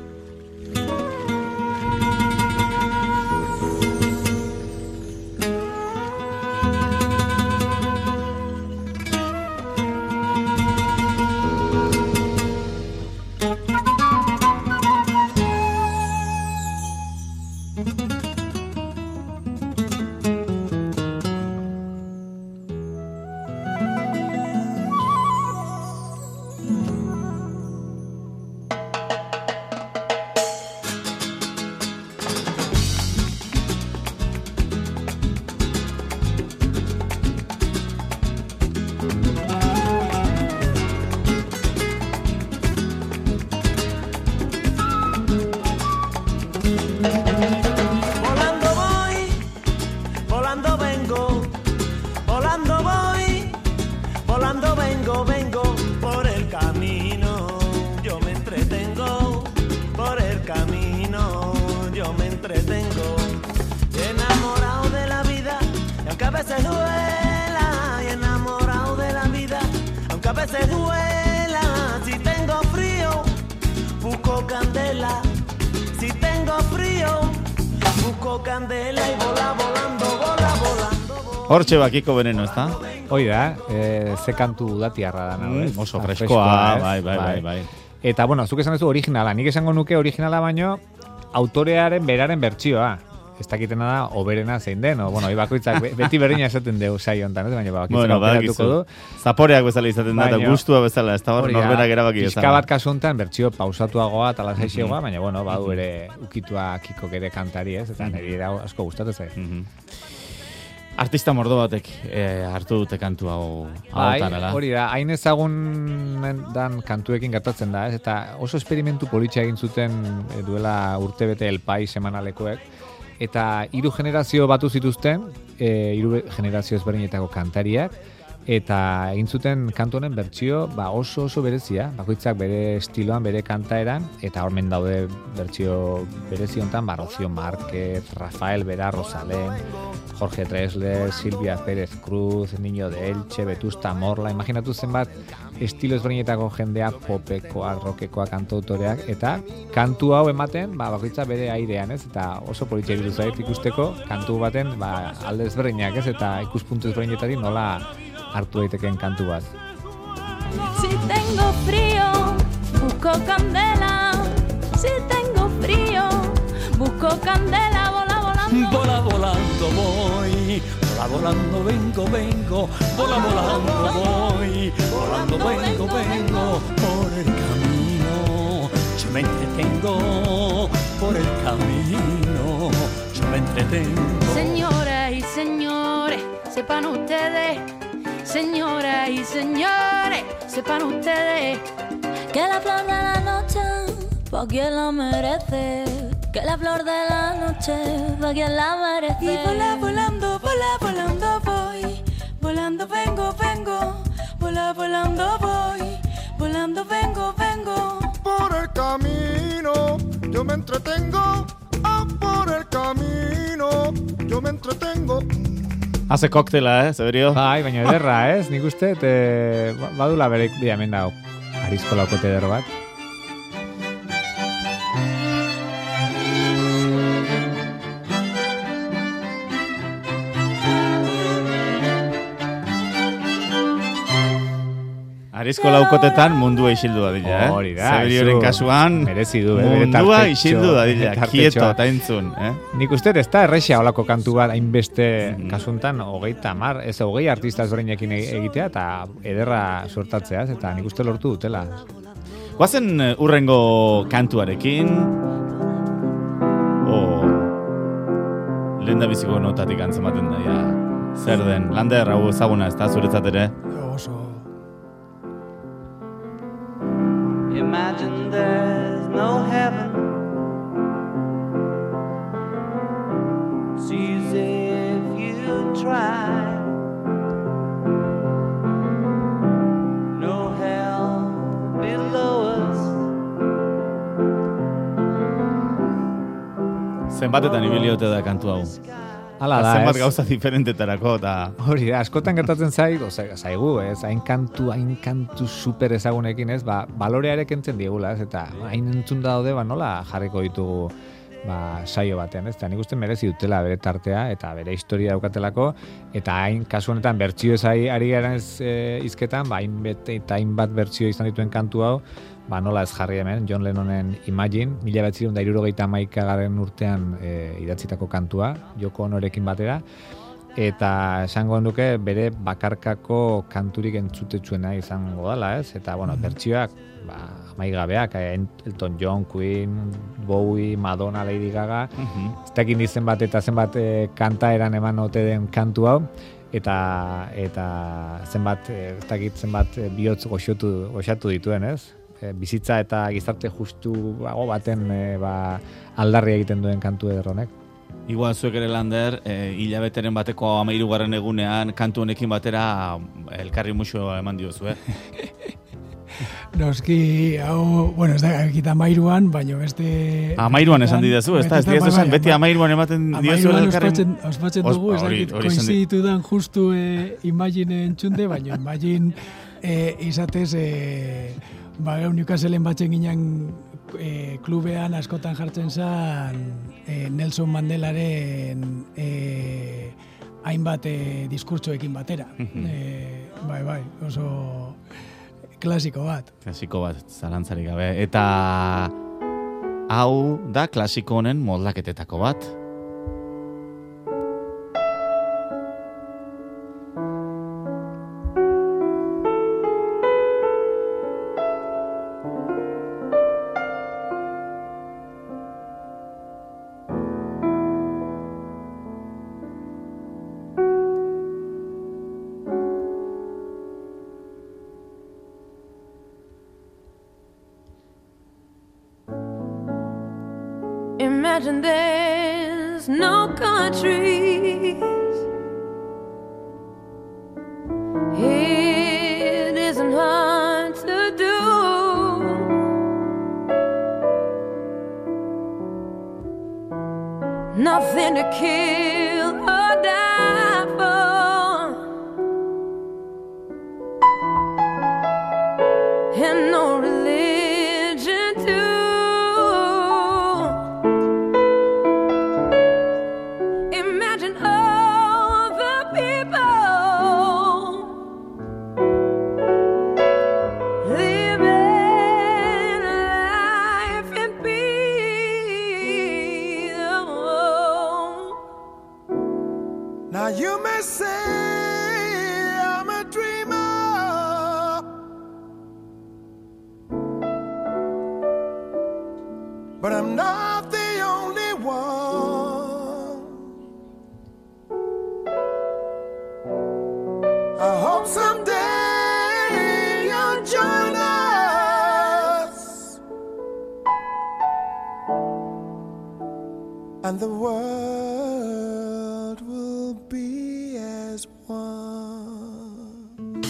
Hortxe bakiko Veneno, ez da? Hoi da, e, ze kantu udatiarra da. Mm, eh? Oso freskoa, bai, bai, bai, bai. Eta, bueno, zuk esan duzu originala. Nik esango nuke originala baino autorearen beraren bertsioa. Ez dakitena da, oberena zein den, o, bueno, bakoitzak beti berdina esaten dugu saio hontan, baina bakitzen bueno, aukeratuko du. Zaporeak bezala izaten da, eta gustua bezala, ez da hor norberak erabaki bezala. Pizka bat kasu hontan bertsio pausatuagoa eta lasaixeagoa, baina, bueno, badu ere ukitua Kiko ere kantari, ez? Eta niri asko gustatu zait. Artista mordo batek eh, hartu dute kantu hau hautarela. Hori da, hain ezagun dan kantuekin gertatzen da, ez? Eta oso esperimentu politxa egin zuten e, duela urtebete El Pai semanalekoek, eta hiru generazio batu zituzten, e, hiru generazio ezberdinetako kantariak, eta egin zuten kantu honen bertsio ba oso oso berezia, bakoitzak bere estiloan, bere kantaeran, eta hormen daude bertsio berezi hontan, ba Rocío Márquez, Rafael Bera, Rosalén, Jorge Drexler, Silvia Pérez Cruz, Niño de Elche, Vetusta Morla, imaginatu zenbat estilo ezberdinetako jendea, popekoak, rockekoak, kantautoreak, eta kantu hau ematen, ba bakoitza bere airean, ez? Eta oso politxe iruditu zait ikusteko kantu baten, ba alde ezberdinak, ez? Eta ikuspuntu ezberdinetatik nola hartu daiteken kantu bat. Si tengo frío, busco candela. Si tengo frío, busco candela. Vola volando, vola volando voy, vola volando vengo, vengo, vola volando voy, volando vengo, vengo por el camino. Yo me entretengo por el camino, yo me entretengo. Señoras y señores, sepan ustedes. Señoras y señores, sepan ustedes que la flor de la noche pa' quien la merece, que la flor de la noche pa' quien la merece. Y vola volando, vola volando voy, volando vengo, vengo, vola volando voy, volando vengo, vengo. Por el camino yo me entretengo, ah, por el camino yo me entretengo. Haze koktela, eh, Zeberio? Bai, baina ederra, ez? Nik uste, te, badula berek, bia, hemen dago, arizko laukote eder bat. Arizko laukotetan mundua isildu dadila, eh? Hori da, Zeberioren kasuan, merezi du, mundua isildu dadila, kieto eta entzun, eh? Nik uste, ez da errexia olako kantu bat, hainbeste mm. kasuntan, hogeita mar, ez hogei artista ezberdinekin egitea, eta ederra suertatzea, eta nik uste lortu dutela. Guazen urrengo kantuarekin, oh, lehen da biziko notatik antzematen daia, zer den, Lander, hau ezaguna, ez da, zuretzat ere? Oso. Imagine there's no heaven. It's easy if you try. No hell below us. Zenbatetan ibiliote da kantu hau. Hala da, zenbat gauza diferentetarako, eta... Hori da, askotan gertatzen zaigu, zaigu, ez, hain kantu, hain kantu super ezagunekin, ez, ba, balorea ere kentzen diegula, ez, eta hain entzun daude, ba, nola jarriko ditugu, ba, saio batean, ez, eta nik uste merezi dutela bere tartea, eta bere historia daukatelako, eta hain, kasu honetan, bertsio ez ari garen ez e, izketan, ba, hain bet, eta hain bat bertsio izan dituen kantu hau, ba, nola ez jarri hemen, John Lennonen Imagine, mila behatziehun eta hirurogeita hamaikagarren urtean e, idatzitako kantua, Yoko Onorekin batera, eta esango nuke bere bakarkako kanturik entzutetsuena izango dela, ez? Eta, bueno, bertsioak, ba, amaigabeak, Elton John, Queen, Bowie, Madonna, Lady Gaga, uh-huh. ez dakit zenbat eta zenbat e, kantaeran eman ote den kantu hau, eta eta zenbat, ez dakit zenbat bihotz goxotu, goxatu dituen, ez? Bizitza eta gizarte justu baten e, ba, aldarri egiten duen kantu ederronek. Igual zuek ere Lander, e, hilabeteren bateko hamairugarren egunean kantu honekin batera elkarri muxo eman diozu, eh? Noski, hau, bueno, ez da, ekita amairuan, baina beste... Amairuan esan didazu, ez da, ez didazu esan, beti amairuan ematen diozu elkarren... Amairuan ospatzen dugu, ez da, koinziditu dan justu e, Imagine entzunde, baina Imagine e, izatez... E, Ba, Newcastleen batzen ginen e, klubean askotan jartzen zen e, Nelson Mandelaren e, hainbat e, diskurtsoekin batera. e, bai, bai, oso klasiko bat. Klasiko bat, zalantzarik gabe. Eta hau da klasiko honen moldaketetako bat. Imagine there's no countries. Here nothing to kill or die for, and no religion too. Imagine all the people living life in peace. Oh. Now you may say I'm a dreamer, but I'm not the only one. I hope someday you'll join us, and the world will be as one.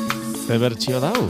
Ze bertsio dau?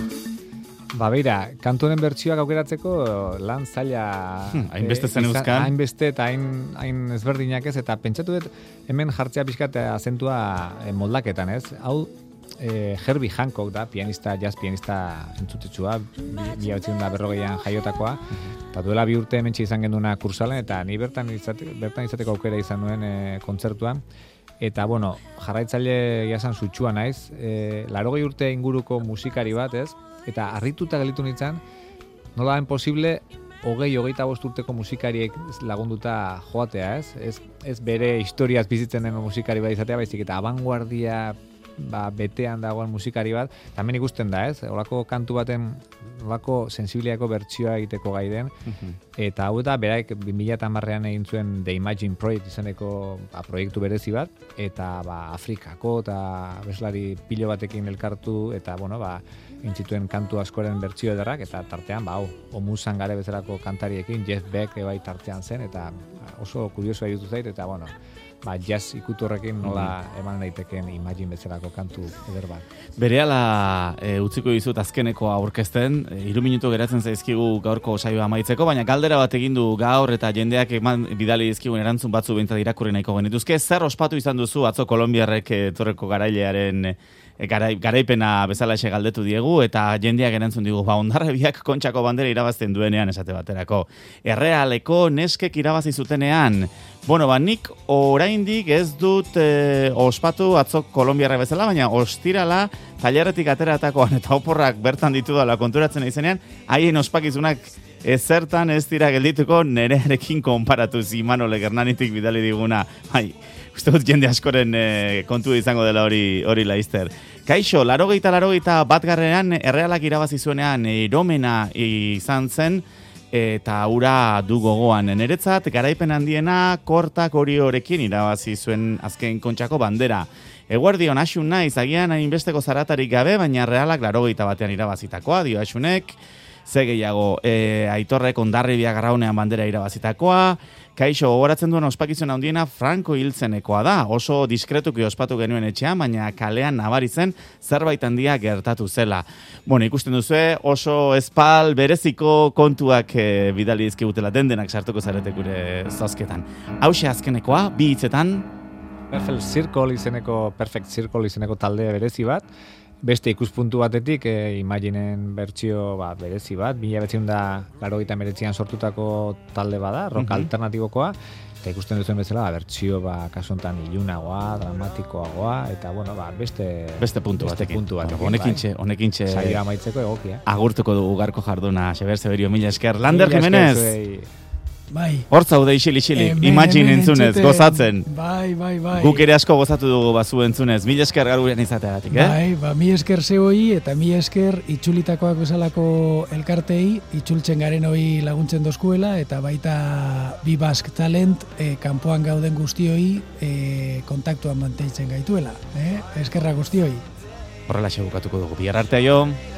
Ba, beira, kanturen bertsioak aukeratzeko lan zaila... Hmm, hainbeste zen izan- euskan. Hainbeste eta hain, hain ezberdinak ez, eta pentsatu dut hemen jartzea pixkat azentua eh, moldaketan, ez? Hau, eh, Herbie Hancock da, pianista, jazz pianista entzutetsua, bi hautzen da berrogeian jaiotakoa, eta duela bi urte hementxe izan genduna kursalen, eta ni bertan, izate, bertan izateko aukera izan nuen eh, kontzertuan, eta, bueno, jarraitzaile jasan sutsua naiz, eh, larogei urte inguruko musikari bat, ez? Eta harrituta gelitu nintzen, nola den posible, hogei, hogeita bost urteko musikariek lagunduta joatea, ez? Ez, ez bere historiaz bizitzen den musikari bat izatea, baizik eta abanguardia ba, betean dagoen musikari bat, tamen ikusten da, ez? Olako kantu baten, olako sensibiliako bertsioa egiteko gai den, eta hau da, beraik bi mila hamarrean egin zuen The Imagine Project izeneko ba, proiektu berezi bat, eta ba, Afrikako eta beslari pilo batekin elkartu, eta, bueno, ba, intzituen kantu askoren bertsio ederrak, eta tartean, ba, hau, Omuzan gare bezalako kantariekin, Jeff Beck bai tartean zen, eta oso kuriosoa irutu zait, eta, bueno, ba, jazz ikutu horrekin nola eman daiteken Imagine bezalako kantu eder bat. Berehala e, utziko dizut azkeneko aurkezten, e, hiru minutu geratzen zaizkigu gaurko saioa amaitzeko, baina galdera bat egin du gaur eta jendeak eman bidali dizkigun erantzun batzu behintzat irakurri nahiko genituzke. Zer ospatu izan duzu atzo Kolonbiarrek etorreko garailearen e, garai, garaipena bezalaxe galdetu diegu, eta jendeak erantzun digu, ba, Hondarribiak Kontxako bandera irabazten duenean esate baterako. Errealeko neskek irabazi zutenean. Bueno, ba, nik oraindik ez dut e, ospatu atzo Kolonbiarrek bezala, baina ostirala tailerretik ateratakoan eta oporrak bertan ditudala konturatzen izenean, haien ospakizunak ezertan ez dira geldituko nerearekin konparatuz Imanole Gernanitik bidali diguna. Bai, uste dut jende askoren e, kontu izango dela hori hori laizter. Kaixo, larogeita larogeita bat garrean Errealak irabazi zuenean eromena izan zen, eta ura du gogoan niretzat, garaipen handiena kortak hori horekin irabazi zuen azken Kontxako bandera. Eguerdion, Asun naiz, agian hainbesteko zaratarik gabe, baina Realak larogeita batean irabazitakoa, dio Asunek, ze gehiago, e, Aitorrek Hondarribiak Arraunean bandera irabazitakoa, kaixo, gogoratzen duen ospakizun handiena Franco hiltzenekoa da, oso diskretuki ospatu genuen etxean, baina kalean nabari zen zerbait handia gertatu zela. Bueno, ikusten duzue, oso espal bereziko kontuak e, bidali dizkigutela dendenak sartuko zarete gure zozketan. Hauxe azkenekoa, bi hitzetan, Perfect Circle izeneko, Perfect Circle izeneko talde berezi bat, beste ikuspuntu batetik, e, Imaginen bertsio ba, berezi bat, mila bezion da larogeita meretzian sortutako talde bada, rock Mhm. alternatibokoa, eta ikusten duzuen bezala, ba, bertsio ba, kasuntan ilunagoa, dramatikoagoa, eta bueno, ba, beste, beste puntu beste batekin. puntu batekin, Honekintxe, honekintxe saioa amaitzeko egokia. agurtuko dugu garko jarduna, Xeber Zeberio, mila esker. Lander Mila esker Jimenez, zuei. Bai. hor zaude isili-isilik, Hemen, Imagine hemen entzunez, entzuten. gozatzen. Bai, bai, bai. Guk ere asko gozatu dugu bazu entzunez. Mila esker gaur gurean izateagatik, eh? Bai, ba, mi esker zeoi eta mi esker itxulitakoak bezalako elkartei, itzultzen garen hoi laguntzen dozkuela, eta baita bi Basque Talent e, kanpoan gauden guztioi e, kontaktuan manteitzen gaituela. Eh? Eskerra guztioi. Horrela bukatuko dugu. Bihar arte, jo.